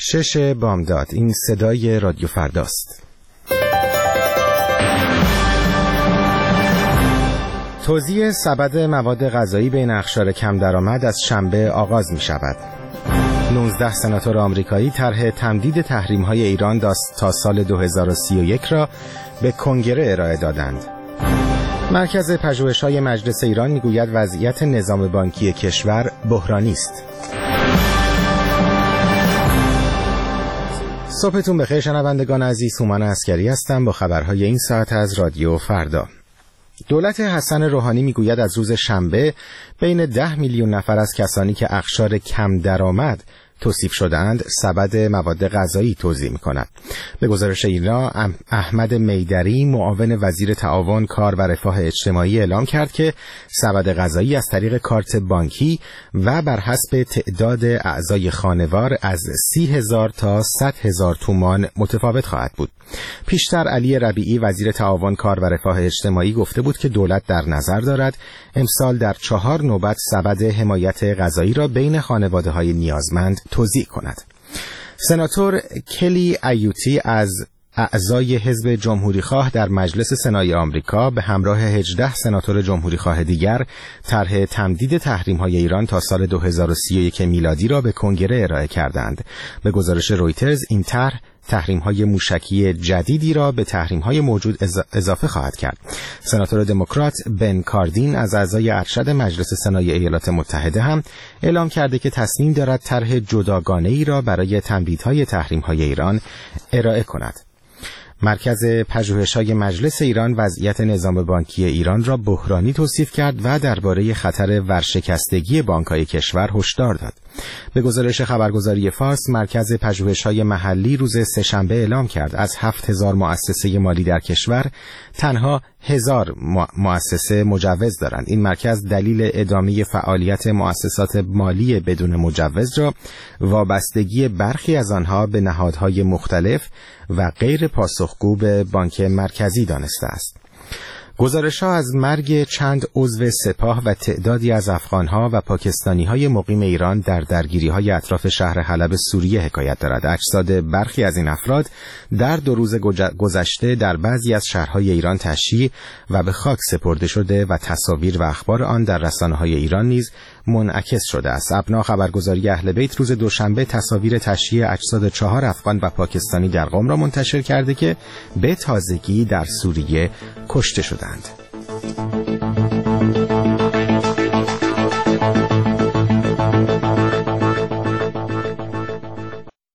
6 بامداد. این صدای رادیو فرداست. توزیع سبد مواد غذایی بین اقشار کم درآمد از شنبه آغاز می شود. 19 سناتور آمریکایی طرح تمدید تحریم‌های ایران تا سال 2031 را به کنگره ارائه دادند. مرکز پژوهش‌های مجلس ایران می‌گوید وضعیت نظام بانکی کشور بحرانی است. صبحتون بخیر شنوندگان عزیز، هومن عسکری هستم با خبرهای این ساعت از رادیو فردا. دولت حسن روحانی میگوید از روز شنبه بین 10 میلیون نفر از کسانی که اقشار کم درآمد توصیف شدند سبد مواد غذایی توزیع می‌کند. به گزارش اینا احمد میدری معاون وزیر تعاون، کار و رفاه اجتماعی اعلام کرد که سبد غذایی از طریق کارت بانکی و بر حسب تعداد اعضای خانوار از 30,000 تا 100,000 تومان متفاوت خواهد بود. پیشتر علی ربیعی وزیر تعاون، کار و رفاه اجتماعی گفته بود که دولت در نظر دارد امسال در 4 نوبت سبد حمایت غذایی را بین خانواده‌های نیازمند توزیع کند. سناتور کلی ایوتی از اعضای حزب جمهوریخواه در مجلس سنای آمریکا به همراه 18 سناتور جمهوریخواه دیگر طرح تمدید تحریم‌های ایران تا سال 2031 میلادی را به کنگره ارائه کردند. به گزارش رویترز این طرح تحریم‌های موشکی جدیدی را به تحریم‌های موجود اضافه خواهد کرد. سناتور دموکرات بن کاردین از اعضای ارشد مجلس سنای ایالات متحده هم اعلام کرده که تصمیم دارد طرح جداگانه‌ای را برای تمدیدهای تحریم‌های ایران ارائه کند. مرکز پژوهش‌های مجلس ایران وضعیت نظام بانکی ایران را بحرانی توصیف کرد و درباره خطر ورشکستگی بانک‌های کشور هشدار داد. به گزارش خبرگزاری فارس، مرکز پژوهش‌های محلی روز سه‌شنبه اعلام کرد از 7,000 مؤسسه مالی در کشور تنها 1,000 مؤسسه مجوز دارند. این مرکز دلیل ادامه فعالیت مؤسسات مالی بدون مجوز را وابستگی برخی از آنها به نهادهای مختلف و غیر پاسخگو به بانک مرکزی دانسته است. گزارش‌ها از مرگ چند عضو سپاه و تعدادی از افغان‌ها و پاکستانی‌های مقیم ایران در درگیری‌های اطراف شهر حلب سوریه حکایت دارد. اجساد برخی از این افراد در 2 روز گذشته در بعضی از شهرهای ایران تشییع و به خاک سپرده شده و تصاویر و اخبار آن در رسانه‌های ایران نیز منعکس شده است. ابنا خبرگزاری اهل بیت روز دوشنبه تصاویر تشییع اجساد 4 افغان و پاکستانی در قم را منتشر کرده که به تازگی در سوریه کشته شدند.